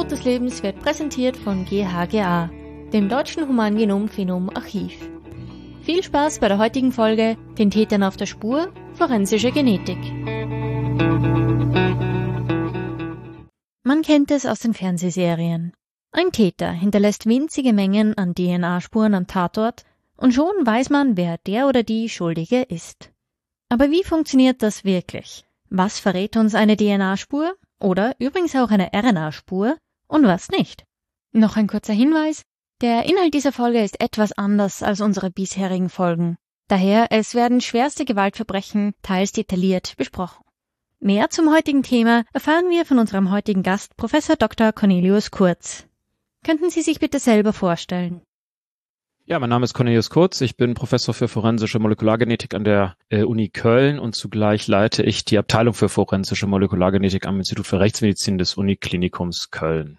Art des Lebens wird präsentiert von GHGA, dem Deutschen Humangenom-Phenom-Archiv. Viel Spaß bei der heutigen Folge, den Tätern auf der Spur, forensische Genetik. Man kennt es aus den Fernsehserien. Ein Täter hinterlässt winzige Mengen an DNA-Spuren am Tatort und schon weiß man, wer der oder die Schuldige ist. Aber wie funktioniert das wirklich? Was verrät uns eine DNA-Spur oder übrigens auch eine RNA-Spur und was nicht? Noch ein kurzer Hinweis: Der Inhalt dieser Folge ist etwas anders als unsere bisherigen Folgen. Daher, es werden schwerste Gewaltverbrechen teils detailliert besprochen. Mehr zum heutigen Thema erfahren wir von unserem heutigen Gast, Prof. Dr. Cornelius Kurz. Könnten Sie sich bitte selber vorstellen? Ja, mein Name ist Cornelius Kurz. Ich bin Professor für forensische Molekulargenetik an der Uni Köln und zugleich leite ich die Abteilung für forensische Molekulargenetik am Institut für Rechtsmedizin des Uniklinikums Köln.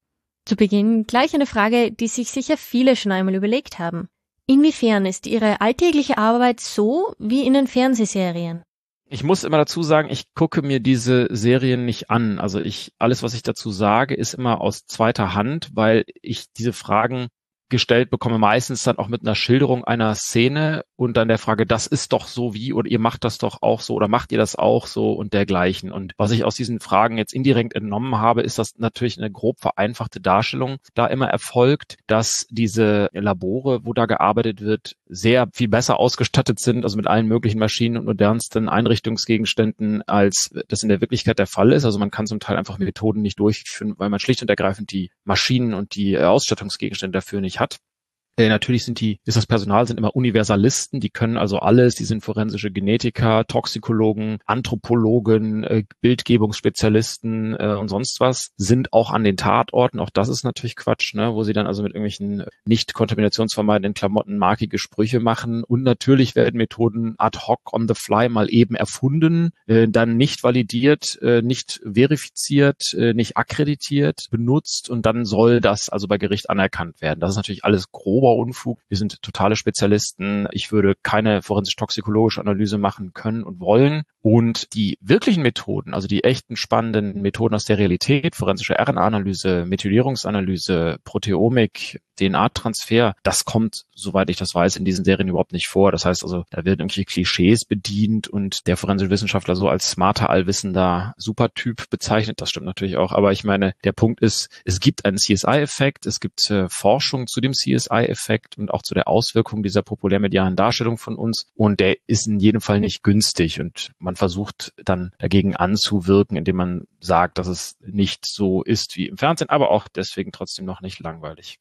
Zu Beginn gleich eine Frage, die sich sicher viele schon einmal überlegt haben. Inwiefern ist Ihre alltägliche Arbeit so wie in den Fernsehserien? Ich muss immer dazu sagen, ich gucke mir diese Serien nicht an. Also alles, was ich dazu sage, ist immer aus zweiter Hand, weil ich diese Fragen gestellt bekomme, meistens dann auch mit einer Schilderung einer Szene und dann der Frage, das ist doch so wie, oder ihr macht das doch auch so, oder macht ihr das auch so und dergleichen. Und was ich aus diesen Fragen jetzt indirekt entnommen habe, ist, dass natürlich eine grob vereinfachte Darstellung da immer erfolgt, dass diese Labore, wo da gearbeitet wird, sehr viel besser ausgestattet sind, also mit allen möglichen Maschinen und modernsten Einrichtungsgegenständen, als das in der Wirklichkeit der Fall ist. Also man kann zum Teil einfach Methoden nicht durchführen, weil man schlicht und ergreifend die Maschinen und die Ausstattungsgegenstände dafür nicht hat. Natürlich ist das Personal sind immer Universalisten, die können also alles, die sind forensische Genetiker, Toxikologen, Anthropologen, Bildgebungsspezialisten und sonst was, sind auch an den Tatorten, auch das ist natürlich Quatsch, ne, wo sie dann also mit irgendwelchen nicht kontaminationsvermeidenden Klamotten markige Sprüche machen und natürlich werden Methoden ad hoc on the fly mal eben erfunden, dann nicht validiert, nicht verifiziert, nicht akkreditiert, benutzt und dann soll das also bei Gericht anerkannt werden. Das ist natürlich alles grob Unfug. Wir sind totale Spezialisten. Ich würde keine forensisch-toxikologische Analyse machen können und wollen. Und die wirklichen Methoden, also die echten spannenden Methoden aus der Realität, forensische RNA-Analyse, Methylierungsanalyse, Proteomik, DNA-Transfer, das kommt, soweit ich das weiß, in diesen Serien überhaupt nicht vor. Das heißt also, da werden irgendwelche Klischees bedient und der forensische Wissenschaftler so als smarter, allwissender Supertyp bezeichnet. Das stimmt natürlich auch. Aber ich meine, der Punkt ist, es gibt einen CSI-Effekt, es gibt Forschung zu dem CSI-Effekt und auch zu der Auswirkung dieser populärmedialen Darstellung von uns. Und der ist in jedem Fall nicht günstig. Und man versucht dann dagegen anzuwirken, indem man sagt, dass es nicht so ist wie im Fernsehen, aber auch deswegen trotzdem noch nicht langweilig.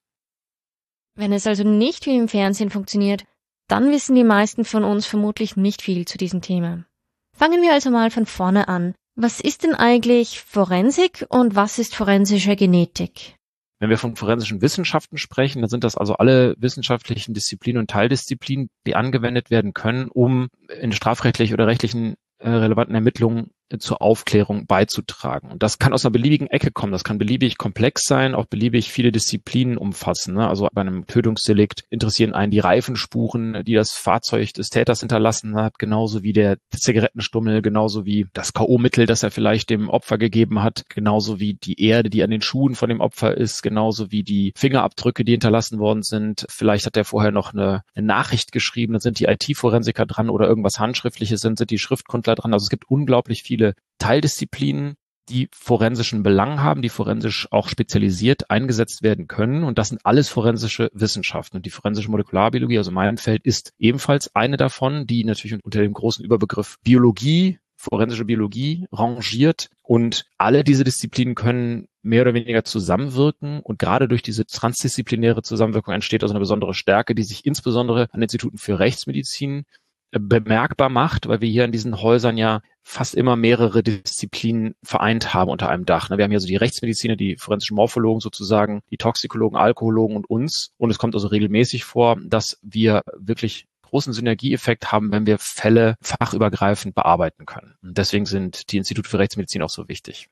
Wenn es also nicht wie im Fernsehen funktioniert, dann wissen die meisten von uns vermutlich nicht viel zu diesem Thema. Fangen wir also mal von vorne an. Was ist denn eigentlich Forensik und was ist forensische Genetik? Wenn wir von forensischen Wissenschaften sprechen, dann sind das also alle wissenschaftlichen Disziplinen und Teildisziplinen, die angewendet werden können, um in strafrechtlich oder rechtlichen relevanten Ermittlungen zur Aufklärung beizutragen. Und das kann aus einer beliebigen Ecke kommen. Das kann beliebig komplex sein, auch beliebig viele Disziplinen umfassen. Ne? Also bei einem Tötungsdelikt interessieren einen die Reifenspuren, die das Fahrzeug des Täters hinterlassen hat, genauso wie der Zigarettenstummel, genauso wie das K.O.-Mittel, das er vielleicht dem Opfer gegeben hat, genauso wie die Erde, die an den Schuhen von dem Opfer ist, genauso wie die Fingerabdrücke, die hinterlassen worden sind. Vielleicht hat er vorher noch eine Nachricht geschrieben, dann sind die IT-Forensiker dran oder irgendwas Handschriftliches sind die Schriftkundler dran. Also es gibt unglaublich viele Teildisziplinen, die forensischen Belang haben, die forensisch auch spezialisiert eingesetzt werden können. Und das sind alles forensische Wissenschaften. Und die forensische Molekularbiologie, also mein Feld, ist ebenfalls eine davon, die natürlich unter dem großen Überbegriff Biologie, forensische Biologie rangiert. Und alle diese Disziplinen können mehr oder weniger zusammenwirken. Und gerade durch diese transdisziplinäre Zusammenwirkung entsteht also eine besondere Stärke, die sich insbesondere an Instituten für Rechtsmedizin bemerkbar macht, weil wir hier in diesen Häusern ja fast immer mehrere Disziplinen vereint haben unter einem Dach. Wir haben hier so die Rechtsmediziner, die forensischen Morphologen sozusagen, die Toxikologen, Alkohologen und uns. Und es kommt also regelmäßig vor, dass wir wirklich großen Synergieeffekt haben, wenn wir Fälle fachübergreifend bearbeiten können. Und deswegen sind die Institute für Rechtsmedizin auch so wichtig.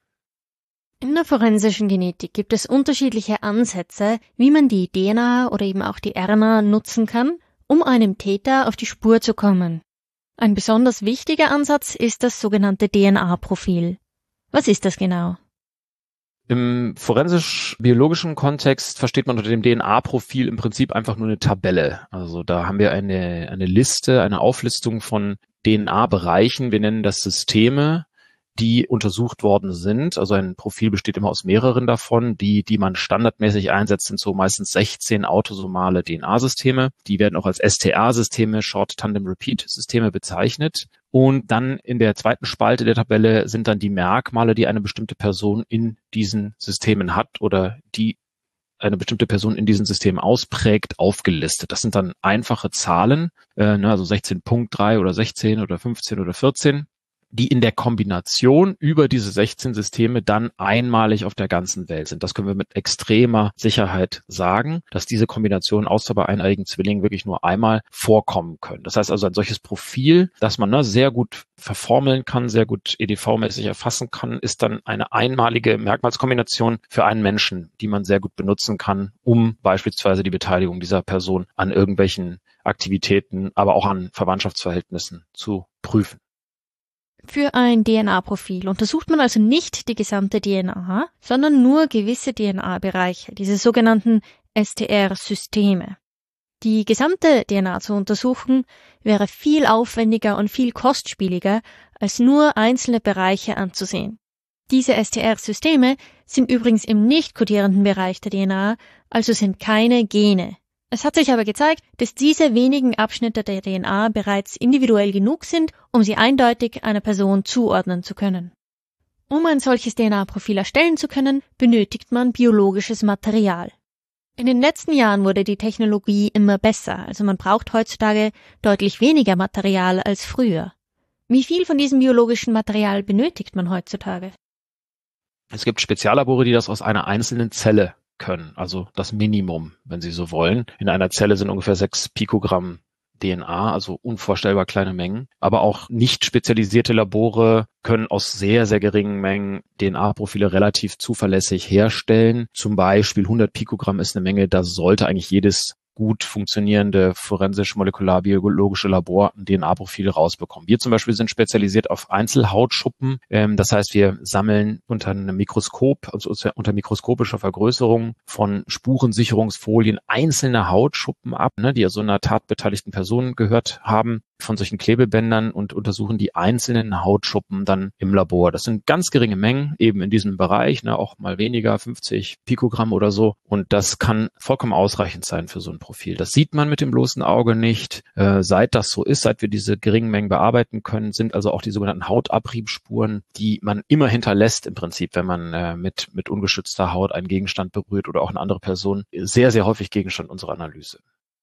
In der forensischen Genetik gibt es unterschiedliche Ansätze, wie man die DNA oder eben auch die RNA nutzen kann, um einem Täter auf die Spur zu kommen. Ein besonders wichtiger Ansatz ist das sogenannte DNA-Profil. Was ist das genau? Im forensisch-biologischen Kontext versteht man unter dem DNA-Profil im Prinzip einfach nur eine Tabelle. Also da haben wir eine Liste, eine Auflistung von DNA-Bereichen. Wir nennen das Systeme, die untersucht worden sind. Also ein Profil besteht immer aus mehreren davon. Die man standardmäßig einsetzt, sind so meistens 16 autosomale DNA-Systeme. Die werden auch als STR-Systeme, Short Tandem Repeat-Systeme bezeichnet. Und dann in der zweiten Spalte der Tabelle sind dann die Merkmale, die eine bestimmte Person in diesen Systemen hat oder die eine bestimmte Person in diesen Systemen ausprägt, aufgelistet. Das sind dann einfache Zahlen, also 16.3 oder 16 oder 15 oder 14. Die in der Kombination über diese 16 Systeme dann einmalig auf der ganzen Welt sind. Das können wir mit extremer Sicherheit sagen, dass diese Kombinationen außer bei eineiigen Zwillingen wirklich nur einmal vorkommen können. Das heißt also ein solches Profil, das man sehr gut verformeln kann, sehr gut EDV-mäßig erfassen kann, ist dann eine einmalige Merkmalskombination für einen Menschen, die man sehr gut benutzen kann, um beispielsweise die Beteiligung dieser Person an irgendwelchen Aktivitäten, aber auch an Verwandtschaftsverhältnissen zu prüfen. Für ein DNA-Profil untersucht man also nicht die gesamte DNA, sondern nur gewisse DNA-Bereiche, diese sogenannten STR-Systeme. Die gesamte DNA zu untersuchen, wäre viel aufwendiger und viel kostspieliger, als nur einzelne Bereiche anzusehen. Diese STR-Systeme sind übrigens im nicht kodierenden Bereich der DNA, also sind keine Gene. Es hat sich aber gezeigt, dass diese wenigen Abschnitte der DNA bereits individuell genug sind, um sie eindeutig einer Person zuordnen zu können. Um ein solches DNA-Profil erstellen zu können, benötigt man biologisches Material. In den letzten Jahren wurde die Technologie immer besser, also man braucht heutzutage deutlich weniger Material als früher. Wie viel von diesem biologischen Material benötigt man heutzutage? Es gibt Speziallabore, die das aus einer einzelnen Zelle können, also das Minimum, wenn Sie so wollen. In einer Zelle sind ungefähr 6 Pikogramm DNA, also unvorstellbar kleine Mengen. Aber auch nicht spezialisierte Labore können aus sehr, sehr geringen Mengen DNA-Profile relativ zuverlässig herstellen. Zum Beispiel 100 Pikogramm ist eine Menge, da sollte eigentlich jedes gut funktionierende forensisch-molekularbiologische Labor ein DNA-Profil rausbekommen. Wir zum Beispiel sind spezialisiert auf Einzelhautschuppen. Das heißt, wir sammeln unter einem Mikroskop, also unter mikroskopischer Vergrößerung von Spurensicherungsfolien einzelne Hautschuppen ab, die also einer tatbeteiligten Person gehört haben, von solchen Klebebändern und untersuchen die einzelnen Hautschuppen dann im Labor. Das sind ganz geringe Mengen, eben in diesem Bereich, auch mal weniger, 50 Pikogramm oder so. Und das kann vollkommen ausreichend sein für so ein Profil. Das sieht man mit dem bloßen Auge nicht. Seit das so ist, seit wir diese geringen Mengen bearbeiten können, sind also auch die sogenannten Hautabriebspuren, die man immer hinterlässt im Prinzip, wenn man mit ungeschützter Haut einen Gegenstand berührt oder auch eine andere Person, sehr, sehr häufig Gegenstand unserer Analyse.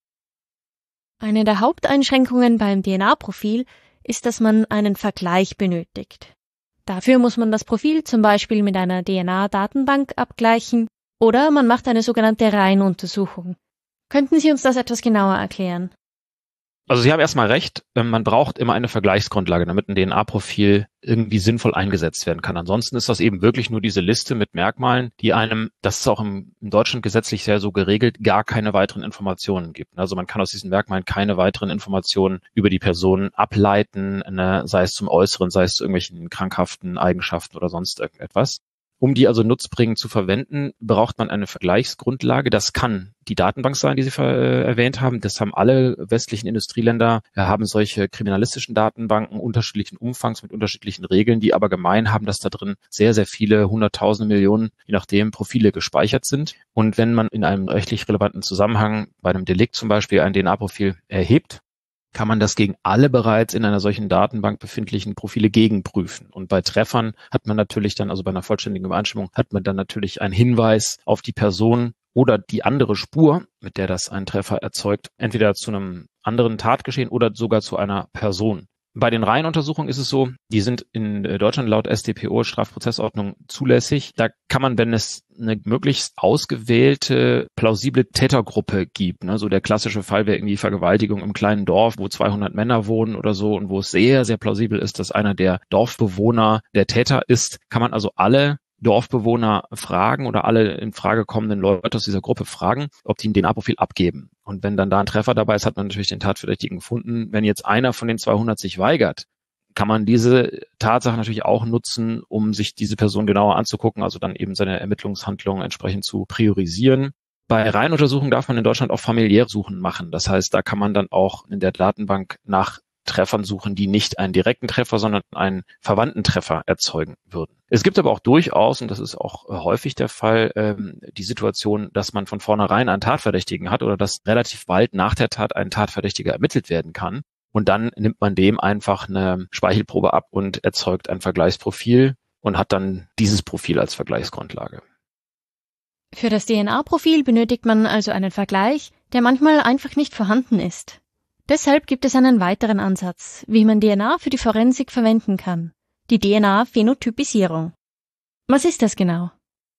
Eine der Haupteinschränkungen beim DNA-Profil ist, dass man einen Vergleich benötigt. Dafür muss man das Profil zum Beispiel mit einer DNA-Datenbank abgleichen oder man macht eine sogenannte Reihenuntersuchung. Könnten Sie uns das etwas genauer erklären? Also Sie haben erstmal recht, man braucht immer eine Vergleichsgrundlage, damit ein DNA-Profil irgendwie sinnvoll eingesetzt werden kann. Ansonsten ist das eben wirklich nur diese Liste mit Merkmalen, die einem, das ist auch in Deutschland gesetzlich sehr so geregelt, gar keine weiteren Informationen gibt. Also man kann aus diesen Merkmalen keine weiteren Informationen über die Person ableiten, sei es zum Äußeren, sei es zu irgendwelchen krankhaften Eigenschaften oder sonst irgendetwas. Um die also nutzbringend zu verwenden, braucht man eine Vergleichsgrundlage. Das kann die Datenbank sein, die Sie erwähnt haben. Das haben alle westlichen Industrieländer, haben solche kriminalistischen Datenbanken unterschiedlichen Umfangs mit unterschiedlichen Regeln, die aber gemein haben, dass da drin sehr, sehr viele Hunderttausende Millionen, je nachdem, Profile gespeichert sind. Und wenn man in einem rechtlich relevanten Zusammenhang bei einem Delikt zum Beispiel ein DNA-Profil erhebt, kann man das gegen alle bereits in einer solchen Datenbank befindlichen Profile gegenprüfen. Und bei Treffern hat man natürlich dann, also bei einer vollständigen Übereinstimmung, hat man dann natürlich einen Hinweis auf die Person oder die andere Spur, mit der das ein Treffer erzeugt, entweder zu einem anderen Tatgeschehen oder sogar zu einer Person. Bei den Reihenuntersuchungen ist es so, die sind in Deutschland laut StPO, Strafprozessordnung, zulässig. Da kann man, wenn es eine möglichst ausgewählte, plausible Tätergruppe gibt, so der klassische Fall wäre irgendwie Vergewaltigung im kleinen Dorf, wo 200 Männer wohnen oder so und wo es sehr, sehr plausibel ist, dass einer der Dorfbewohner der Täter ist, kann man also alle Dorfbewohner fragen oder alle in Frage kommenden Leute aus dieser Gruppe fragen, ob die ein DNA-Profil abgeben. Und wenn dann da ein Treffer dabei ist, hat man natürlich den Tatverdächtigen gefunden. Wenn jetzt einer von den 200 sich weigert, kann man diese Tatsache natürlich auch nutzen, um sich diese Person genauer anzugucken, also dann eben seine Ermittlungshandlungen entsprechend zu priorisieren. Bei Reihenuntersuchungen darf man in Deutschland auch familiäre Suchen machen. Das heißt, da kann man dann auch in der Datenbank nach Treffern suchen, die nicht einen direkten Treffer, sondern einen verwandten Treffer erzeugen würden. Es gibt aber auch durchaus, und das ist auch häufig der Fall, die Situation, dass man von vornherein einen Tatverdächtigen hat oder dass relativ bald nach der Tat ein Tatverdächtiger ermittelt werden kann. Und dann nimmt man dem einfach eine Speichelprobe ab und erzeugt ein Vergleichsprofil und hat dann dieses Profil als Vergleichsgrundlage. Für das DNA-Profil benötigt man also einen Vergleich, der manchmal einfach nicht vorhanden ist. Deshalb gibt es einen weiteren Ansatz, wie man DNA für die Forensik verwenden kann: die DNA-Phänotypisierung. Was ist das genau?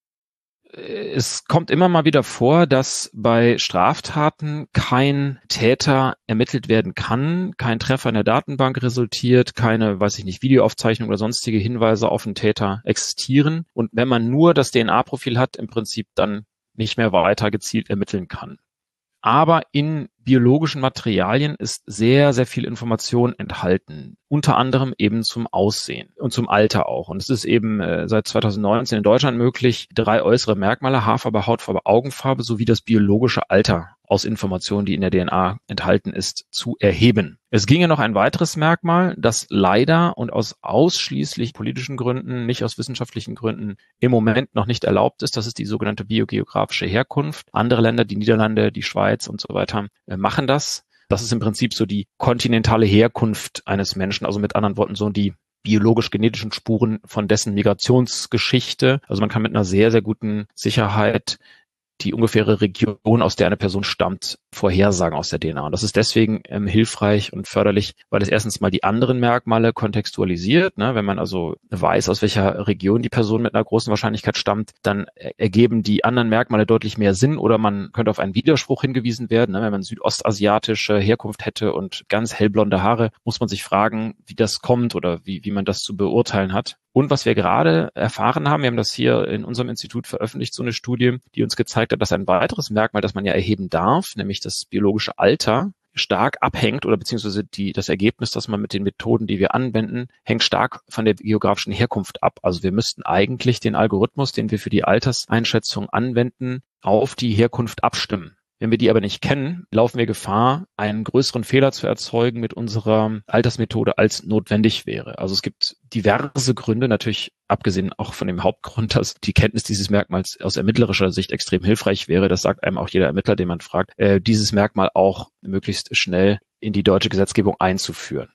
Es kommt immer mal wieder vor, dass bei Straftaten kein Täter ermittelt werden kann, kein Treffer in der Datenbank resultiert, keine, Videoaufzeichnung oder sonstige Hinweise auf einen Täter existieren. Und wenn man nur das DNA-Profil hat, im Prinzip dann nicht mehr weiter gezielt ermitteln kann. Aber in biologischen Materialien ist sehr, sehr viel Information enthalten. Unter anderem eben zum Aussehen und zum Alter auch. Und es ist eben seit 2019 in Deutschland möglich, 3 äußere Merkmale, Haarfarbe, Hautfarbe, Augenfarbe sowie das biologische Alter aus Informationen, die in der DNA enthalten ist, zu erheben. Es ginge noch ein weiteres Merkmal, das leider und aus ausschließlich politischen Gründen, nicht aus wissenschaftlichen Gründen, im Moment noch nicht erlaubt ist. Das ist die sogenannte biogeografische Herkunft. Andere Länder, die Niederlande, die Schweiz und so weiter, machen das. Das ist im Prinzip so die kontinentale Herkunft eines Menschen, also mit anderen Worten so die biologisch-genetischen Spuren von dessen Migrationsgeschichte. Also man kann mit einer sehr, sehr guten Sicherheit die ungefähre Region, aus der eine Person stammt, vorhersagen aus der DNA. Und das ist deswegen hilfreich und förderlich, weil es erstens mal die anderen Merkmale kontextualisiert. Ne? Wenn man also weiß, aus welcher Region die Person mit einer großen Wahrscheinlichkeit stammt, dann ergeben die anderen Merkmale deutlich mehr Sinn oder man könnte auf einen Widerspruch hingewiesen werden. Ne? Wenn man südostasiatische Herkunft hätte und ganz hellblonde Haare, muss man sich fragen, wie das kommt oder wie man das zu beurteilen hat. Und was wir gerade erfahren haben, wir haben das hier in unserem Institut veröffentlicht, so eine Studie, die uns gezeigt hat, dass ein weiteres Merkmal, das man ja erheben darf, nämlich das biologische Alter, stark abhängt oder beziehungsweise das Ergebnis, das man mit den Methoden, die wir anwenden, hängt stark von der geografischen Herkunft ab. Also wir müssten eigentlich den Algorithmus, den wir für die Alterseinschätzung anwenden, auf die Herkunft abstimmen. Wenn wir die aber nicht kennen, laufen wir Gefahr, einen größeren Fehler zu erzeugen mit unserer Altersmethode, als notwendig wäre. Also es gibt diverse Gründe, natürlich abgesehen auch von dem Hauptgrund, dass die Kenntnis dieses Merkmals aus ermittlerischer Sicht extrem hilfreich wäre. Das sagt einem auch jeder Ermittler, den man fragt, dieses Merkmal auch möglichst schnell in die deutsche Gesetzgebung einzuführen.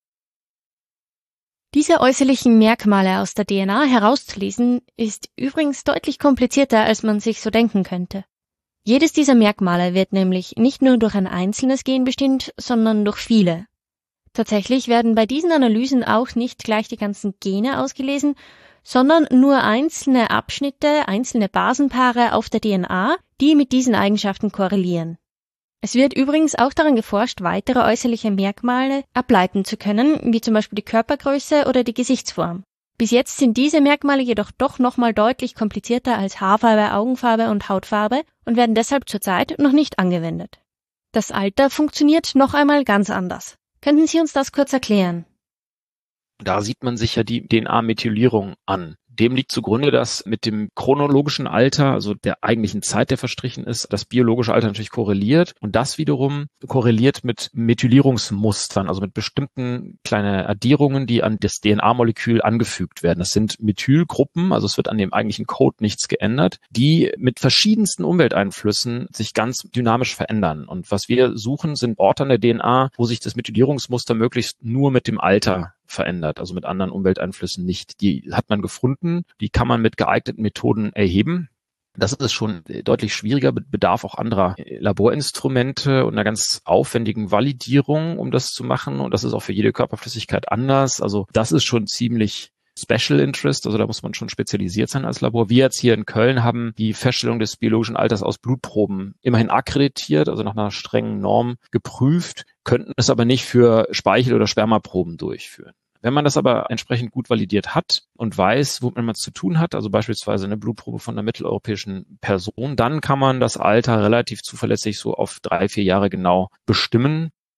Diese äußerlichen Merkmale aus der DNA herauszulesen, ist übrigens deutlich komplizierter, als man sich so denken könnte. Jedes dieser Merkmale wird nämlich nicht nur durch ein einzelnes Gen bestimmt, sondern durch viele. Tatsächlich werden bei diesen Analysen auch nicht gleich die ganzen Gene ausgelesen, sondern nur einzelne Abschnitte, einzelne Basenpaare auf der DNA, die mit diesen Eigenschaften korrelieren. Es wird übrigens auch daran geforscht, weitere äußerliche Merkmale ableiten zu können, wie zum Beispiel die Körpergröße oder die Gesichtsform. Bis jetzt sind diese Merkmale jedoch doch nochmal deutlich komplizierter als Haarfarbe, Augenfarbe und Hautfarbe und werden deshalb zurzeit noch nicht angewendet. Das Alter funktioniert noch einmal ganz anders. Könnten Sie uns das kurz erklären? Da sieht man sich ja die DNA-Methylierung an. Dem liegt zugrunde, dass mit dem chronologischen Alter, also der eigentlichen Zeit, der verstrichen ist, das biologische Alter natürlich korreliert. Und das wiederum korreliert mit Methylierungsmustern, also mit bestimmten kleinen Addierungen, die an das DNA-Molekül angefügt werden. Das sind Methylgruppen, also es wird an dem eigentlichen Code nichts geändert, die mit verschiedensten Umwelteinflüssen sich ganz dynamisch verändern. Und was wir suchen, sind Orte an der DNA, wo sich das Methylierungsmuster möglichst nur mit dem Alter verändert, also mit anderen Umwelteinflüssen nicht. Die hat man gefunden, die kann man mit geeigneten Methoden erheben. Das ist schon deutlich schwieriger, bedarf auch anderer Laborinstrumente und einer ganz aufwendigen Validierung, um das zu machen. Und das ist auch für jede Körperflüssigkeit anders. Also das ist schon ziemlich Special Interest, also da muss man schon spezialisiert sein als Labor. Wir jetzt hier in Köln haben die Feststellung des biologischen Alters aus Blutproben immerhin akkreditiert, also nach einer strengen Norm geprüft, könnten es aber nicht für Speichel- oder Spermaproben durchführen. Wenn man das aber entsprechend gut validiert hat und weiß, womit man es zu tun hat, also beispielsweise eine Blutprobe von einer mitteleuropäischen Person, dann kann man das Alter relativ zuverlässig so auf 3-4 Jahre genau bestimmen.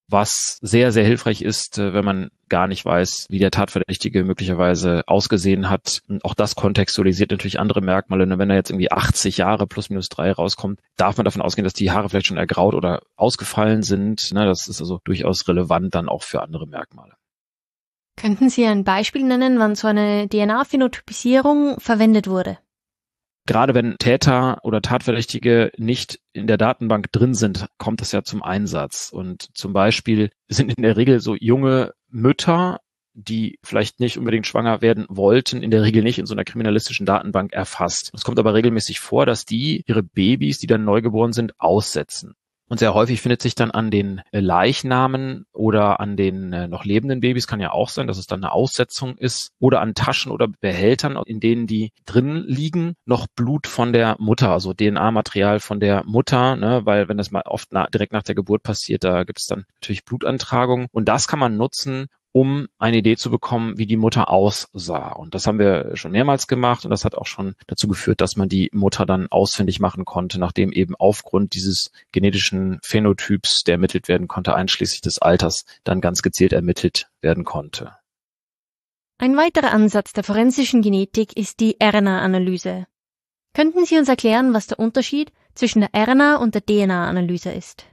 was sehr, sehr hilfreich ist, wenn man gar nicht weiß, wie der Tatverdächtige möglicherweise ausgesehen hat. Und auch das kontextualisiert natürlich andere Merkmale. Wenn er jetzt irgendwie 80 Jahre plus minus 3 rauskommt, darf man davon ausgehen, dass die Haare vielleicht schon ergraut oder ausgefallen sind. Das ist also durchaus relevant dann auch für andere Merkmale. Könnten Sie ein Beispiel nennen, wann so eine DNA-Phänotypisierung verwendet wurde? Gerade wenn Täter oder Tatverdächtige nicht in der Datenbank drin sind, kommt das ja zum Einsatz. Und zum Beispiel sind in der Regel so junge Mütter, die vielleicht nicht unbedingt schwanger werden wollten, in der Regel nicht in so einer kriminalistischen Datenbank erfasst. Es kommt aber regelmäßig vor, dass die ihre Babys, die dann neugeboren sind, aussetzen. Und sehr häufig findet sich dann an den Leichnamen oder an den noch lebenden Babys, kann ja auch sein, dass es dann eine Aussetzung ist, oder an Taschen oder Behältern, in denen die drin liegen, noch Blut von der Mutter, also DNA-Material von der Mutter, weil wenn das mal oft direkt nach der Geburt passiert, da gibt es dann natürlich Blutantragungen. Und das kann man nutzen, um eine Idee zu bekommen, wie die Mutter aussah. Und das haben wir schon mehrmals gemacht und das hat auch schon dazu geführt, dass man die Mutter dann ausfindig machen konnte, nachdem eben aufgrund dieses genetischen Phänotyps, der ermittelt werden konnte, einschließlich des Alters, dann ganz gezielt ermittelt werden konnte. Ein weiterer Ansatz der forensischen Genetik ist die RNA-Analyse. Könnten Sie uns erklären, was der Unterschied zwischen der RNA- und der DNA-Analyse ist?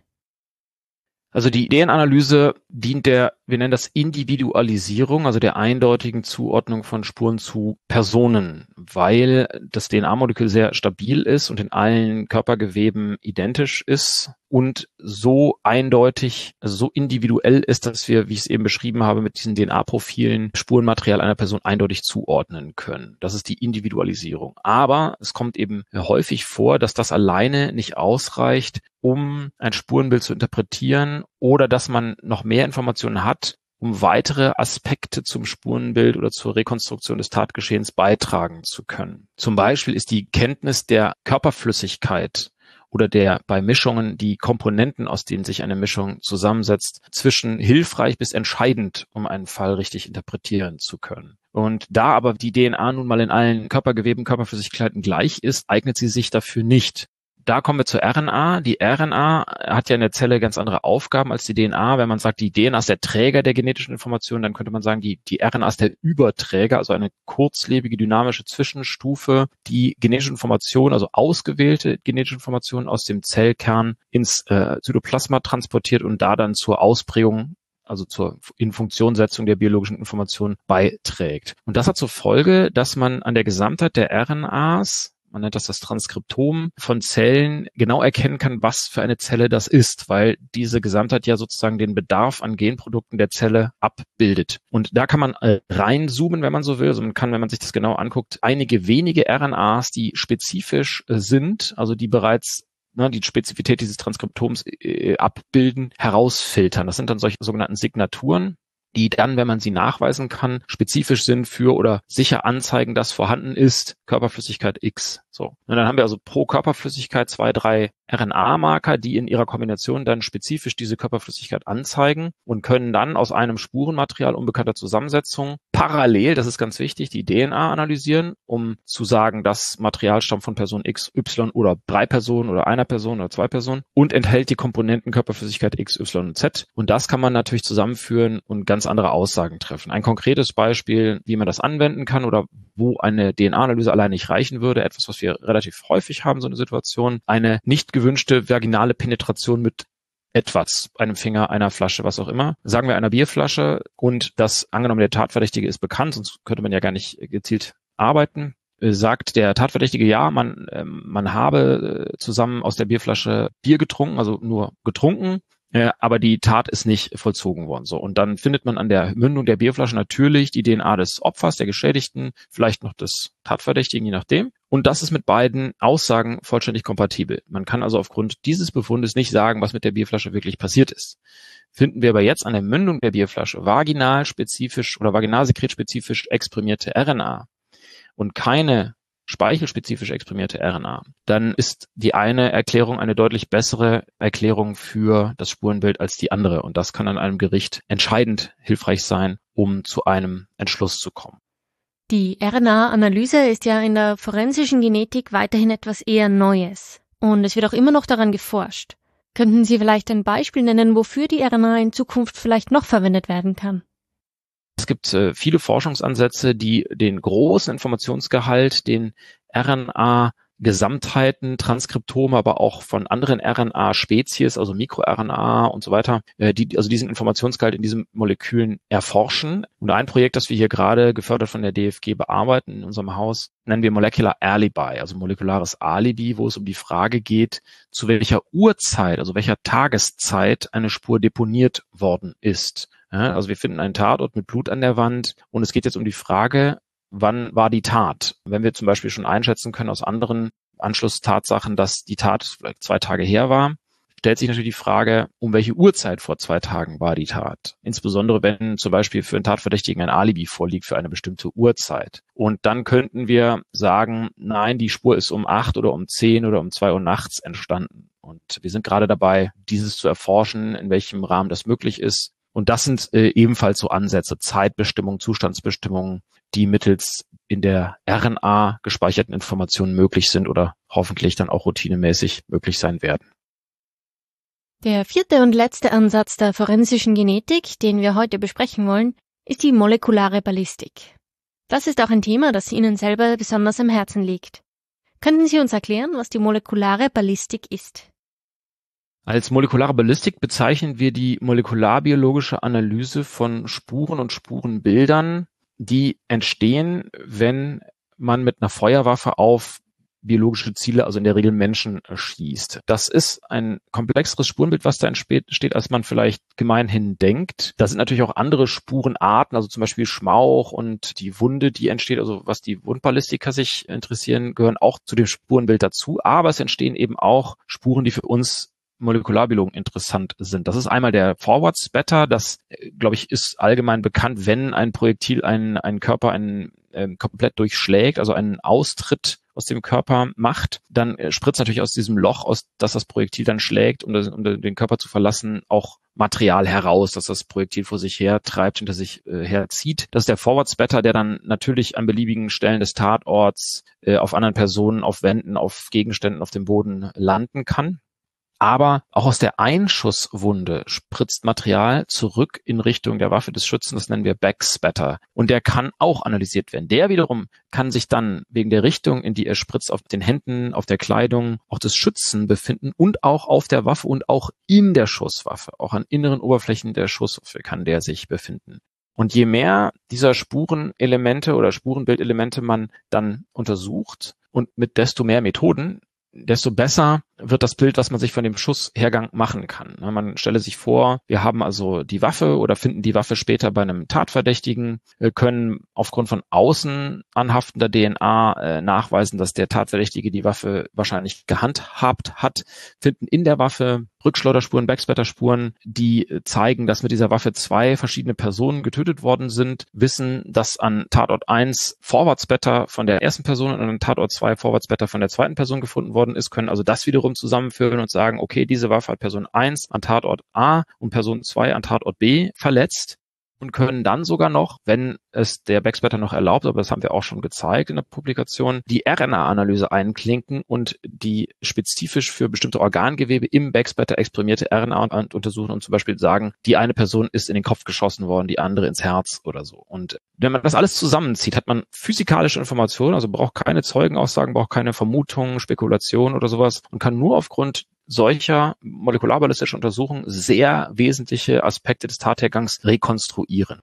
Also die DNA-Analyse dient der, wir nennen das Individualisierung, also der eindeutigen Zuordnung von Spuren zu Personen, weil das DNA-Molekül sehr stabil ist und in allen Körpergeweben identisch ist und so eindeutig, also so individuell ist, dass wir, wie ich es eben beschrieben habe, mit diesen DNA-Profilen Spurenmaterial einer Person eindeutig zuordnen können. Das ist die Individualisierung. Aber es kommt eben häufig vor, dass das alleine nicht ausreicht, um ein Spurenbild zu interpretieren oder dass man noch mehr Informationen hat, um weitere Aspekte zum Spurenbild oder zur Rekonstruktion des Tatgeschehens beitragen zu können. Zum Beispiel ist die Kenntnis der Körperflüssigkeit oder der bei Mischungen die Komponenten, aus denen sich eine Mischung zusammensetzt, zwischen hilfreich bis entscheidend, um einen Fall richtig interpretieren zu können. Und da aber die DNA nun mal in allen Körpergeweben, Körperflüssigkeiten gleich ist, eignet sie sich dafür nicht. Da kommen wir zur RNA. Die RNA hat ja in der Zelle ganz andere Aufgaben als die DNA. Wenn man sagt, die DNA ist der Träger der genetischen Informationen, dann könnte man sagen, die RNA ist der Überträger, also eine kurzlebige, dynamische Zwischenstufe, die genetische Informationen, also ausgewählte genetische Informationen aus dem Zellkern ins Zytoplasma transportiert und da dann zur Ausprägung, also zur Infunktionssetzung der biologischen Informationen beiträgt. Und das hat zur Folge, dass man an der Gesamtheit der RNAs, man nennt das Transkriptom von Zellen, genau erkennen kann, was für eine Zelle das ist, weil diese Gesamtheit ja sozusagen den Bedarf an Genprodukten der Zelle abbildet. Und da kann man reinzoomen, wenn man so will. Also man kann, wenn man sich das genau anguckt, einige wenige RNAs, die spezifisch sind, also die bereits die Spezifität dieses Transkriptoms abbilden, herausfiltern. Das sind dann solche sogenannten Signaturen, die dann, wenn man sie nachweisen kann, spezifisch sind für oder sicher anzeigen, dass vorhanden ist Körperflüssigkeit X. So. Und dann haben wir also pro Körperflüssigkeit 2, 3 RNA-Marker, die in ihrer Kombination dann spezifisch diese Körperflüssigkeit anzeigen und können dann aus einem Spurenmaterial unbekannter Zusammensetzung parallel, das ist ganz wichtig, die DNA analysieren, um zu sagen, das Material stammt von Person X, Y oder 3 Personen oder einer Person oder 2 Personen und enthält die Komponenten Körperflüssigkeit X, Y und Z. Und das kann man natürlich zusammenführen und ganz andere Aussagen treffen. Ein konkretes Beispiel, wie man das anwenden kann oder wo eine DNA-Analyse allein nicht reichen würde, etwas, was wir relativ häufig haben, so eine Situation, eine nicht gewünschte vaginale Penetration mit etwas, einem Finger, einer Flasche, was auch immer, sagen wir einer Bierflasche und das angenommen der Tatverdächtige ist bekannt, sonst könnte man ja gar nicht gezielt arbeiten, sagt der Tatverdächtige, ja, man habe zusammen aus der Bierflasche Bier getrunken, also nur getrunken, aber die Tat ist nicht vollzogen worden. So. Und dann findet man an der Mündung der Bierflasche natürlich die DNA des Opfers, der Geschädigten, vielleicht noch des Tatverdächtigen, je nachdem. Und das ist mit beiden Aussagen vollständig kompatibel. Man kann also aufgrund dieses Befundes nicht sagen, was mit der Bierflasche wirklich passiert ist. Finden wir aber jetzt an der Mündung der Bierflasche vaginalspezifisch oder vaginalsekret-spezifisch exprimierte RNA und keine speichelspezifisch exprimierte RNA, dann ist die eine Erklärung eine deutlich bessere Erklärung für das Spurenbild als die andere. Und das kann an einem Gericht entscheidend hilfreich sein, um zu einem Entschluss zu kommen. Die RNA-Analyse ist ja in der forensischen Genetik weiterhin etwas eher Neues. Und es wird auch immer noch daran geforscht. Könnten Sie vielleicht ein Beispiel nennen, wofür die RNA in Zukunft vielleicht noch verwendet werden kann? Es gibt viele Forschungsansätze, die den großen Informationsgehalt, den RNA-Gesamtheiten, Transkriptome, aber auch von anderen RNA-Spezies, also MikroRNA und so weiter, die also diesen Informationsgehalt in diesen Molekülen erforschen. Und ein Projekt, das wir hier gerade gefördert von der DFG bearbeiten in unserem Haus, nennen wir Molecular Alibi, also molekulares Alibi, wo es um die Frage geht, zu welcher Uhrzeit, also welcher Tageszeit eine Spur deponiert worden ist. Ja, also wir finden einen Tatort mit Blut an der Wand und es geht jetzt um die Frage, wann war die Tat? Wenn wir zum Beispiel schon einschätzen können aus anderen Anschlusstatsachen, dass die Tat vielleicht 2 Tage her war, stellt sich natürlich die Frage, um welche Uhrzeit vor 2 Tagen war die Tat? Insbesondere wenn zum Beispiel für einen Tatverdächtigen ein Alibi vorliegt für eine bestimmte Uhrzeit. Und dann könnten wir sagen, nein, die Spur ist um 8 oder um 10 oder um 2 Uhr nachts entstanden. Und wir sind gerade dabei, dieses zu erforschen, in welchem Rahmen das möglich ist. Und das sind ebenfalls so Ansätze, Zeitbestimmung, Zustandsbestimmung, die mittels in der RNA gespeicherten Informationen möglich sind oder hoffentlich dann auch routinemäßig möglich sein werden. Der 4. und letzte Ansatz der forensischen Genetik, den wir heute besprechen wollen, ist die molekulare Ballistik. Das ist auch ein Thema, das Ihnen selber besonders am Herzen liegt. Könnten Sie uns erklären, was die molekulare Ballistik ist? Als molekulare Ballistik bezeichnen wir die molekularbiologische Analyse von Spuren und Spurenbildern, die entstehen, wenn man mit einer Feuerwaffe auf biologische Ziele, also in der Regel Menschen, schießt. Das ist ein komplexeres Spurenbild, was da entsteht, als man vielleicht gemeinhin denkt. Da sind natürlich auch andere Spurenarten, also zum Beispiel Schmauch und die Wunde, die entsteht, also was die Wundballistiker sich interessieren, gehören auch zu dem Spurenbild dazu. Aber es entstehen eben auch Spuren, die für uns Molekularbiologen interessant sind. Das ist einmal der Forward Spatter, das, glaube ich, ist allgemein bekannt, wenn ein Projektil einen Körper komplett durchschlägt, also einen Austritt aus dem Körper macht, dann spritzt natürlich aus diesem Loch, aus das das Projektil dann schlägt, um den Körper zu verlassen, auch Material heraus, dass das Projektil vor sich her treibt, hinter sich herzieht. Das ist der Forward Spatter, der dann natürlich an beliebigen Stellen des Tatorts auf anderen Personen, auf Wänden, auf Gegenständen auf dem Boden landen kann. Aber auch aus der Einschusswunde spritzt Material zurück in Richtung der Waffe des Schützen. Das nennen wir Backspatter. Und der kann auch analysiert werden. Der wiederum kann sich dann wegen der Richtung, in die er spritzt, auf den Händen, auf der Kleidung auch des Schützen befinden und auch auf der Waffe und auch in der Schusswaffe. Auch an inneren Oberflächen der Schusswaffe kann der sich befinden. Und je mehr dieser Spurenelemente oder Spurenbildelemente man dann untersucht und mit desto mehr Methoden, desto besser wird das Bild, was man sich von dem Schusshergang machen kann. Man stelle sich vor, wir haben also die Waffe oder finden die Waffe später bei einem Tatverdächtigen, können aufgrund von außen anhaftender DNA nachweisen, dass der Tatverdächtige die Waffe wahrscheinlich gehandhabt hat, finden in der Waffe Rückschleuderspuren, Backspatterspuren, die zeigen, dass mit dieser Waffe 2 verschiedene Personen getötet worden sind, wissen, dass an Tatort 1 Forward-Spatter von der ersten Person und an Tatort 2 Forward-Spatter von der zweiten Person gefunden worden ist, können also das wiederum zusammenführen und sagen, okay, diese Waffe hat Person 1 an Tatort A und Person 2 an Tatort B verletzt. Und können dann sogar noch, wenn es der Backspatter noch erlaubt, aber das haben wir auch schon gezeigt in der Publikation, die RNA-Analyse einklinken und die spezifisch für bestimmte Organgewebe im Backspatter exprimierte RNA untersuchen und zum Beispiel sagen, die eine Person ist in den Kopf geschossen worden, die andere ins Herz oder so. Und wenn man das alles zusammenzieht, hat man physikalische Informationen, also braucht keine Zeugenaussagen, braucht keine Vermutungen, Spekulationen oder sowas und kann nur aufgrund solcher molekularballistischer Untersuchungen sehr wesentliche Aspekte des Tathergangs rekonstruieren.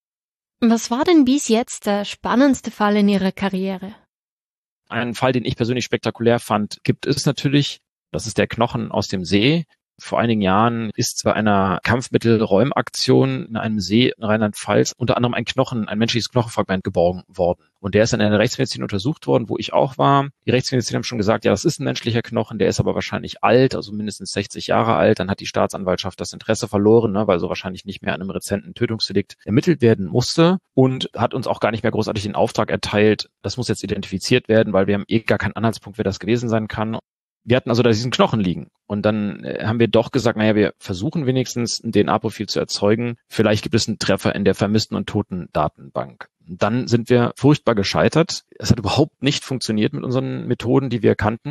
Was war denn bis jetzt der spannendste Fall in Ihrer Karriere? Einen Fall, den ich persönlich spektakulär fand, gibt es natürlich. Das ist der Knochen aus dem See. Vor einigen Jahren ist bei einer Kampfmittelräumaktion in einem See in Rheinland-Pfalz unter anderem ein menschliches Knochenfragment geborgen worden. Und der ist dann in der Rechtsmedizin untersucht worden, wo ich auch war. Die Rechtsmediziner haben schon gesagt, ja, das ist ein menschlicher Knochen, der ist aber wahrscheinlich alt, also mindestens 60 Jahre alt. Dann hat die Staatsanwaltschaft das Interesse verloren, weil so wahrscheinlich nicht mehr an einem rezenten Tötungsdelikt ermittelt werden musste und hat uns auch gar nicht mehr großartig den Auftrag erteilt, das muss jetzt identifiziert werden, weil wir haben gar keinen Anhaltspunkt, wer das gewesen sein kann. Wir hatten also da diesen Knochen liegen. Und dann haben wir doch gesagt, wir versuchen wenigstens ein DNA-Profil zu erzeugen. Vielleicht gibt es einen Treffer in der vermissten und toten Datenbank. Dann sind wir furchtbar gescheitert. Es hat überhaupt nicht funktioniert mit unseren Methoden, die wir kannten.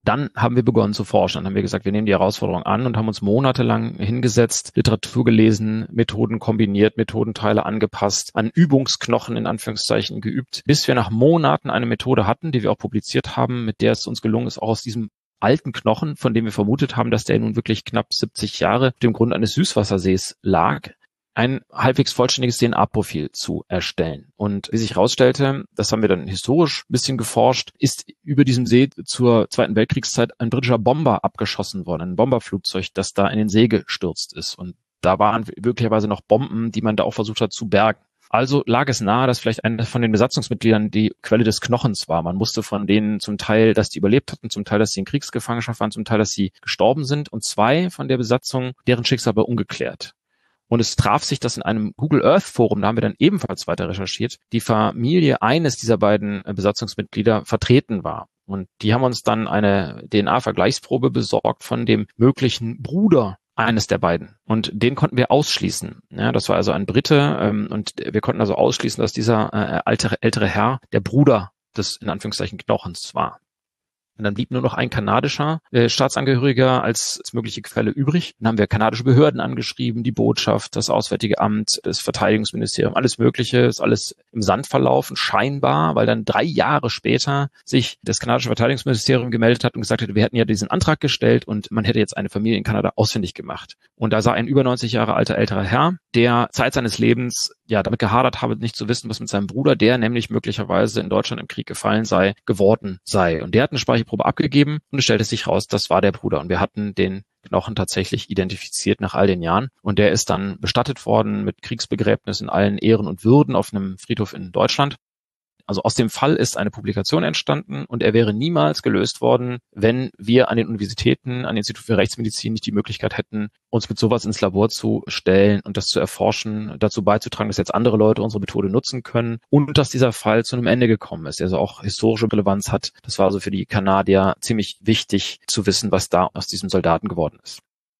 Dann haben wir begonnen zu forschen. Dann haben wir gesagt, wir nehmen die Herausforderung an und haben uns monatelang hingesetzt, Literatur gelesen, Methoden kombiniert, Methodenteile angepasst, an Übungsknochen in Anführungszeichen geübt, bis wir nach Monaten eine Methode hatten, die wir auch publiziert haben, mit der es uns gelungen ist, auch aus diesem alten Knochen, von dem wir vermutet haben, dass der nun wirklich knapp 70 Jahre auf dem Grund eines Süßwassersees lag, ein halbwegs vollständiges DNA-Profil zu erstellen. Und wie sich herausstellte, das haben wir dann historisch ein bisschen geforscht, ist über diesem See zur Zweiten Weltkriegszeit ein britischer Bomber abgeschossen worden, ein Bomberflugzeug, das da in den See gestürzt ist. Und da waren möglicherweise noch Bomben, die man da auch versucht hat zu bergen. Also lag es nahe, dass vielleicht einer von den Besatzungsmitgliedern die Quelle des Knochens war. Man wusste von denen zum Teil, dass die überlebt hatten, zum Teil, dass sie in Kriegsgefangenschaft waren, zum Teil, dass sie gestorben sind. Und 2 von der Besatzung, deren Schicksal war ungeklärt. Und es traf sich, dass in einem Google Earth Forum, da haben wir dann ebenfalls weiter recherchiert, die Familie eines dieser beiden Besatzungsmitglieder vertreten war. Und die haben uns dann eine DNA-Vergleichsprobe besorgt von dem möglichen Bruder eines der beiden. Und den konnten wir ausschließen. Ja, das war also ein Brite und wir konnten also ausschließen, dass dieser ältere Herr der Bruder des, in Anführungszeichen, Knochens war. Und dann blieb nur noch ein kanadischer Staatsangehöriger als mögliche Quelle übrig. Dann haben wir kanadische Behörden angeschrieben, die Botschaft, das Auswärtige Amt, das Verteidigungsministerium, alles Mögliche, ist alles im Sand verlaufen, scheinbar, weil dann 3 Jahre später sich das kanadische Verteidigungsministerium gemeldet hat und gesagt hat, wir hätten ja diesen Antrag gestellt und man hätte jetzt eine Familie in Kanada ausfindig gemacht. Und da sah ein über 90 Jahre alter älterer Herr, der Zeit seines Lebens ja damit gehadert habe, nicht zu wissen, was mit seinem Bruder, der nämlich möglicherweise in Deutschland im Krieg gefallen sei, geworden sei. Und der hat eine Speichelprobe abgegeben und es stellte sich raus, das war der Bruder. Und wir hatten den Knochen tatsächlich identifiziert nach all den Jahren. Und der ist dann bestattet worden mit Kriegsbegräbnis in allen Ehren und Würden auf einem Friedhof in Deutschland. Also aus dem Fall ist eine Publikation entstanden und er wäre niemals gelöst worden, wenn wir an den Universitäten, an den Institut für Rechtsmedizin nicht die Möglichkeit hätten, uns mit sowas ins Labor zu stellen und das zu erforschen, dazu beizutragen, dass jetzt andere Leute unsere Methode nutzen können und dass dieser Fall zu einem Ende gekommen ist, also auch historische Relevanz hat. Das war also für die Kanadier ziemlich wichtig zu wissen, was da aus diesem Soldaten geworden ist.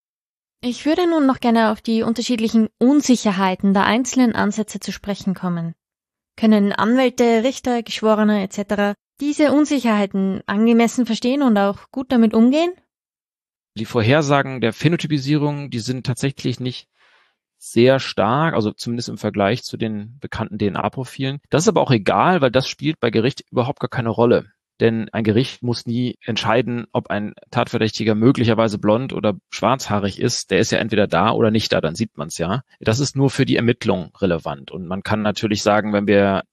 Ich würde nun noch gerne auf die unterschiedlichen Unsicherheiten der einzelnen Ansätze zu sprechen kommen. Können Anwälte, Richter, Geschworene etc. diese Unsicherheiten angemessen verstehen und auch gut damit umgehen? Die Vorhersagen der Phänotypisierung, die sind tatsächlich nicht sehr stark, also zumindest im Vergleich zu den bekannten DNA-Profilen. Das ist aber auch egal, weil das spielt bei Gericht überhaupt gar keine Rolle. Denn ein Gericht muss nie entscheiden, ob ein Tatverdächtiger möglicherweise blond oder schwarzhaarig ist. Der ist ja entweder da oder nicht da, dann sieht man es ja. Das ist nur für die Ermittlung relevant. Und man kann natürlich sagen, wenn wir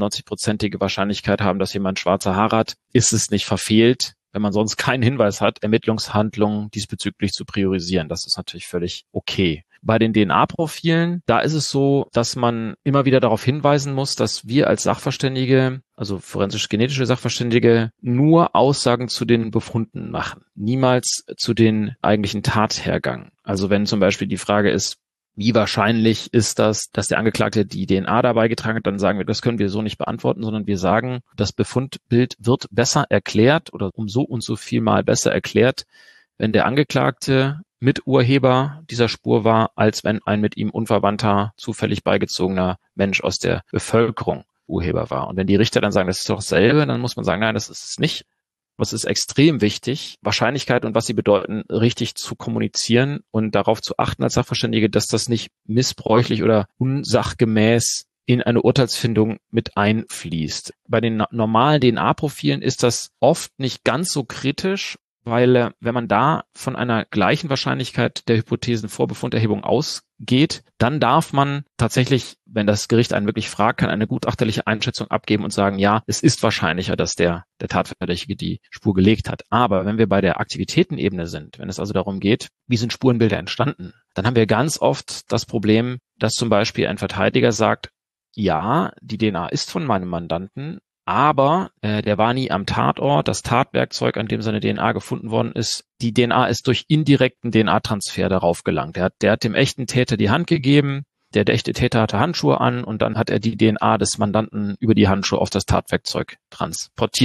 96%ige Wahrscheinlichkeit haben, dass jemand schwarze Haare hat, ist es nicht verfehlt, wenn man sonst keinen Hinweis hat, Ermittlungshandlungen diesbezüglich zu priorisieren. Das ist natürlich völlig okay. Bei den DNA-Profilen, da ist es so, dass man immer wieder darauf hinweisen muss, dass wir als Sachverständige, also forensisch-genetische Sachverständige, nur Aussagen zu den Befunden machen, niemals zu den eigentlichen Tathergang. Also wenn zum Beispiel die Frage ist, wie wahrscheinlich ist das, dass der Angeklagte die DNA dabei getragen hat, dann sagen wir, das können wir so nicht beantworten, sondern wir sagen, das Befundbild wird besser erklärt oder um so und so viel mal besser erklärt, wenn der Angeklagte Miturheber dieser Spur war, als wenn ein mit ihm unverwandter, zufällig beigezogener Mensch aus der Bevölkerung Urheber war. Und wenn die Richter dann sagen, das ist doch dasselbe, dann muss man sagen, nein, das ist es nicht. Es ist extrem wichtig, Wahrscheinlichkeit und was sie bedeuten, richtig zu kommunizieren und darauf zu achten als Sachverständige, dass das nicht missbräuchlich oder unsachgemäß in eine Urteilsfindung mit einfließt. Bei den normalen DNA-Profilen ist das oft nicht ganz so kritisch, weil wenn man da von einer gleichen Wahrscheinlichkeit der Hypothesen-Vorbefunderhebung ausgeht, dann darf man tatsächlich, wenn das Gericht einen wirklich fragt, kann eine gutachterliche Einschätzung abgeben und sagen, ja, es ist wahrscheinlicher, dass der Tatverdächtige die Spur gelegt hat. Aber wenn wir bei der Aktivitätenebene sind, wenn es also darum geht, wie sind Spurenbilder entstanden, dann haben wir ganz oft das Problem, dass zum Beispiel ein Verteidiger sagt, ja, die DNA ist von meinem Mandanten, aber der war nie am Tatort. Das Tatwerkzeug, an dem seine DNA gefunden worden ist, die DNA ist durch indirekten DNA-Transfer darauf gelangt. Der hat dem echten Täter die Hand gegeben, der echte Täter hatte Handschuhe an und dann hat er die DNA des Mandanten über die Handschuhe auf das Tatwerkzeug transportiert.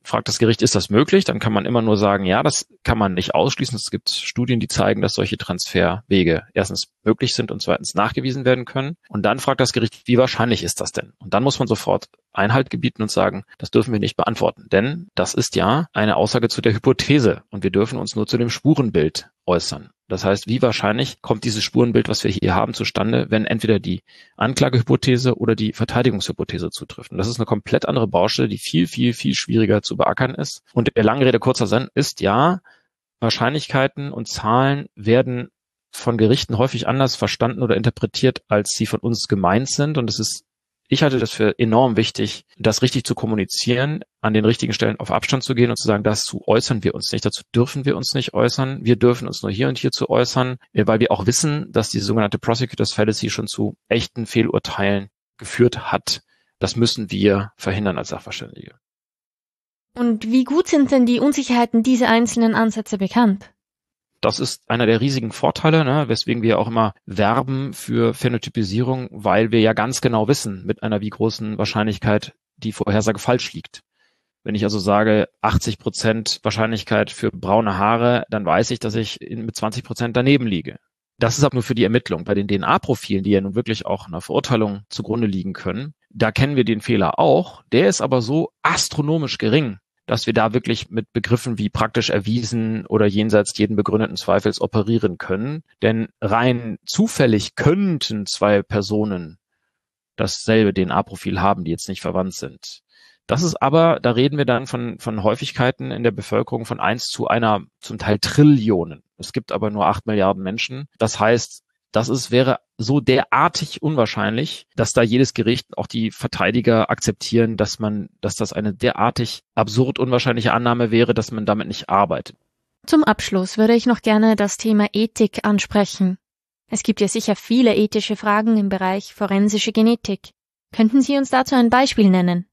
fragt das Gericht, ist das möglich? Dann kann man immer nur sagen, ja, das kann man nicht ausschließen. Es gibt Studien, die zeigen, dass solche Transferwege erstens möglich sind und zweitens nachgewiesen werden können. Und dann fragt das Gericht, wie wahrscheinlich ist das denn? Und dann muss man sofort Einhalt gebieten und sagen, das dürfen wir nicht beantworten. Denn das ist ja eine Aussage zu der Hypothese und wir dürfen uns nur zu dem Spurenbild äußern. Das heißt, wie wahrscheinlich kommt dieses Spurenbild, was wir hier haben, zustande, wenn entweder die Anklagehypothese oder die Verteidigungshypothese zutrifft. Und das ist eine komplett andere Baustelle, die viel, viel, viel schwieriger zu beackern ist. Und der lange Rede, kurzer Sinn ist, ja, Wahrscheinlichkeiten und Zahlen werden von Gerichten häufig anders verstanden oder interpretiert, als sie von uns gemeint sind. Und ich halte das für enorm wichtig, das richtig zu kommunizieren, an den richtigen Stellen auf Abstand zu gehen und zu sagen, dazu äußern wir uns nicht, dazu dürfen wir uns nicht äußern. Wir dürfen uns nur hier und hier zu äußern, weil wir auch wissen, dass die sogenannte Prosecutors Fallacy schon zu echten Fehlurteilen geführt hat. Das müssen wir verhindern als Sachverständige. Und wie gut sind denn die Unsicherheiten dieser einzelnen Ansätze bekannt? Das ist einer der riesigen Vorteile, weswegen wir auch immer werben für Phänotypisierung, weil wir ja ganz genau wissen, mit einer wie großen Wahrscheinlichkeit die Vorhersage falsch liegt. Wenn ich also sage 80% Wahrscheinlichkeit für braune Haare, dann weiß ich, dass ich mit 20% daneben liege. Das ist aber nur für die Ermittlung. Bei den DNA-Profilen, die ja nun wirklich auch einer Verurteilung zugrunde liegen können, da kennen wir den Fehler auch. Der ist aber so astronomisch gering, dass wir da wirklich mit Begriffen wie praktisch erwiesen oder jenseits jeden begründeten Zweifels operieren können. Denn rein zufällig könnten zwei Personen dasselbe DNA-Profil haben, die jetzt nicht verwandt sind. Das ist aber, da reden wir dann von Häufigkeiten in der Bevölkerung von 1 zu einer, zum Teil Trillionen. Es gibt aber nur 8 Milliarden Menschen. Das heißt, wäre so derartig unwahrscheinlich, dass da jedes Gericht, auch die Verteidiger akzeptieren, dass das eine derartig absurd unwahrscheinliche Annahme wäre, dass man damit nicht arbeitet. Zum Abschluss würde ich noch gerne das Thema Ethik ansprechen. Es gibt ja sicher viele ethische Fragen im Bereich forensische Genetik. Könnten Sie uns dazu ein Beispiel nennen?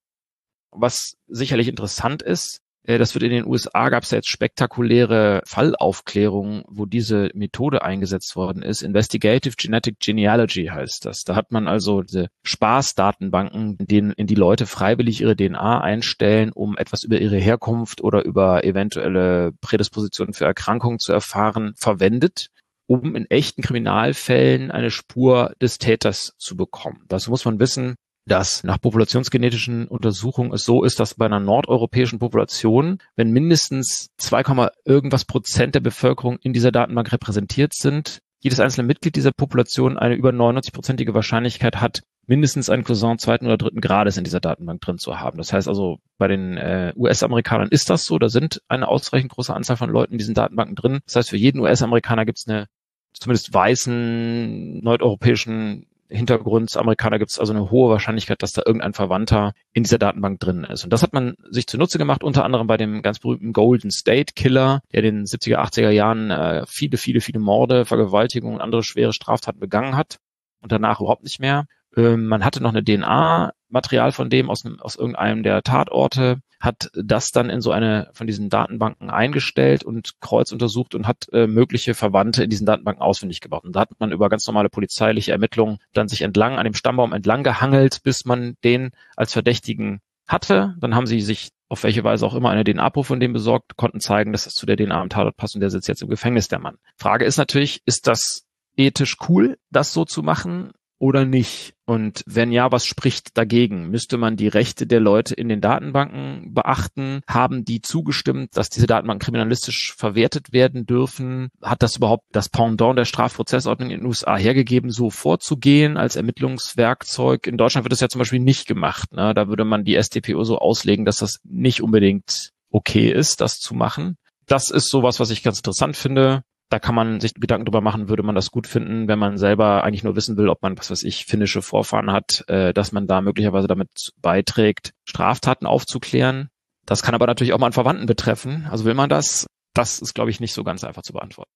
Was sicherlich interessant ist, das wird in den USA, gab es ja jetzt spektakuläre Fallaufklärungen, wo diese Methode eingesetzt worden ist. Investigative Genetic Genealogy heißt das. Da hat man also diese Spaßdatenbanken, in die Leute freiwillig ihre DNA einstellen, um etwas über ihre Herkunft oder über eventuelle Prädispositionen für Erkrankungen zu erfahren, verwendet, um in echten Kriminalfällen eine Spur des Täters zu bekommen. Dazu muss man wissen, dass nach populationsgenetischen Untersuchungen es so ist, dass bei einer nordeuropäischen Population, wenn mindestens 2, irgendwas Prozent der Bevölkerung in dieser Datenbank repräsentiert sind, jedes einzelne Mitglied dieser Population eine über 99-prozentige Wahrscheinlichkeit hat, mindestens einen Cousin 2. oder 3. Grades in dieser Datenbank drin zu haben. Das heißt also, bei den US-Amerikanern ist das so, da sind eine ausreichend große Anzahl von Leuten in diesen Datenbanken drin. Das heißt, für jeden US-Amerikaner gibt es eine zumindest weißen, nordeuropäischen Hintergrundsamerikaner gibt es also eine hohe Wahrscheinlichkeit, dass da irgendein Verwandter in dieser Datenbank drin ist. Und das hat man sich zunutze gemacht, unter anderem bei dem ganz berühmten Golden State Killer, der in den 70er, 80er Jahren viele Morde, Vergewaltigungen und andere schwere Straftaten begangen hat und danach überhaupt nicht mehr. Man hatte noch eine DNA-Material von dem aus irgendeinem der Tatorte, hat das dann in so eine von diesen Datenbanken eingestellt und kreuzuntersucht und hat mögliche Verwandte in diesen Datenbanken ausfindig gemacht. Und da hat man über ganz normale polizeiliche Ermittlungen dann sich an dem Stammbaum entlang gehangelt, bis man den als Verdächtigen hatte. Dann haben sie sich auf welche Weise auch immer eine DNA-Probe von dem besorgt, konnten zeigen, dass das zu der DNA am Tatort passt und der sitzt jetzt im Gefängnis, der Mann. Frage ist natürlich, ist das ethisch cool, das so zu machen? Oder nicht? Und wenn ja, was spricht dagegen? Müsste man die Rechte der Leute in den Datenbanken beachten? Haben die zugestimmt, dass diese Datenbanken kriminalistisch verwertet werden dürfen? Hat das überhaupt das Pendant der Strafprozessordnung in den USA hergegeben, so vorzugehen als Ermittlungswerkzeug? In Deutschland wird das ja zum Beispiel nicht gemacht. Ne? Da würde man die StPO so auslegen, dass das nicht unbedingt okay ist, das zu machen. Das ist sowas, was ich ganz interessant finde. Da kann man sich Gedanken drüber machen, würde man das gut finden, wenn man selber eigentlich nur wissen will, ob man, finnische Vorfahren hat, dass man da möglicherweise damit beiträgt, Straftaten aufzuklären. Das kann aber natürlich auch mal einen Verwandten betreffen. Also will man das? Das ist, glaube ich, nicht so ganz einfach zu beantworten.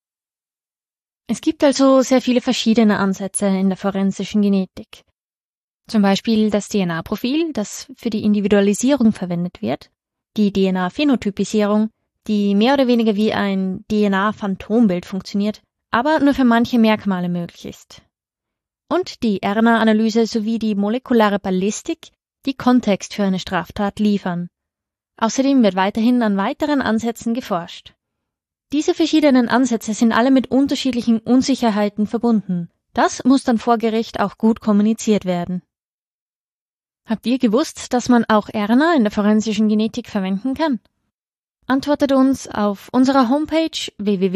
Es gibt also sehr viele verschiedene Ansätze in der forensischen Genetik. Zum Beispiel das DNA-Profil, das für die Individualisierung verwendet wird, die DNA-Phänotypisierung, die mehr oder weniger wie ein DNA-Phantombild funktioniert, aber nur für manche Merkmale möglich ist. Und die RNA-Analyse sowie die molekulare Ballistik, die Kontext für eine Straftat liefern. Außerdem wird weiterhin an weiteren Ansätzen geforscht. Diese verschiedenen Ansätze sind alle mit unterschiedlichen Unsicherheiten verbunden. Das muss dann vor Gericht auch gut kommuniziert werden. Habt ihr gewusst, dass man auch RNA in der forensischen Genetik verwenden kann? Antwortet uns auf unserer Homepage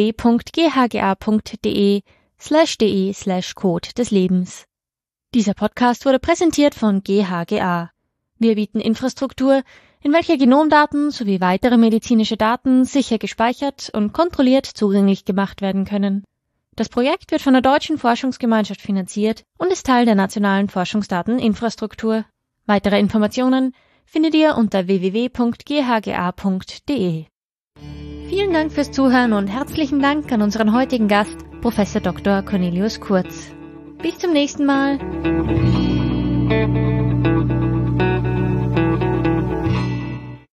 www.ghga.de/de/Code des Lebens. Dieser Podcast wurde präsentiert von GHGA. Wir bieten Infrastruktur, in welcher Genomdaten sowie weitere medizinische Daten sicher gespeichert und kontrolliert zugänglich gemacht werden können. Das Projekt wird von der Deutschen Forschungsgemeinschaft finanziert und ist Teil der nationalen Forschungsdateninfrastruktur. Weitere Informationen findet ihr unter www.ghga.de. Vielen Dank fürs Zuhören und herzlichen Dank an unseren heutigen Gast, Prof. Dr. Cornelius Kurz. Bis zum nächsten Mal.